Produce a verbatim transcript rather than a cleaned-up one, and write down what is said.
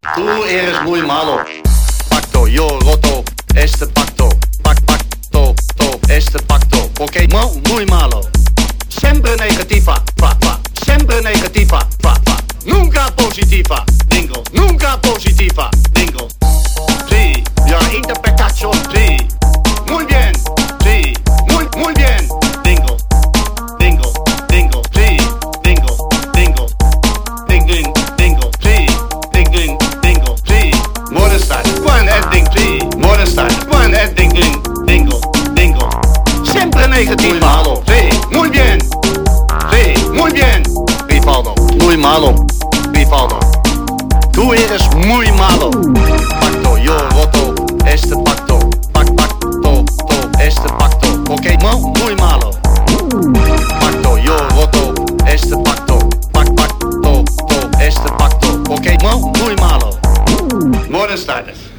Tú eres muy malo. Pacto, yo roto este pacto. Pac, pacto, to, este pacto. Ok, muy, muy malo. Siempre negativa, fa, fa. Siempre negativa, fa, fa. Nunca positiva, bingo. Nunca positiva, bingo. Sí, ja, interpretación, sí. Muy bien, sí. Muy, muy bien, bingo. Bingo, bingo, sí. Bingo, bingo. Ding, ding, bingo, sí. Ding, ding, bingo, sí. Morenstad, one and ding, sí. Morenstad, one and ding, ding, bingo, bingo. Siempre negativo, malo, sí. Muy bien, sí. Muy bien. Bifaldo, muy malo. Bifaldo. Tú eres muy malo. Pacto, yo roto este pacto. Pac, pacto, to, este pacto. Ok, muy, muy malo. Pacto, yo roto este pacto. Pac, pacto, to, este pacto. Ok, muy, muy malo. Morenstad.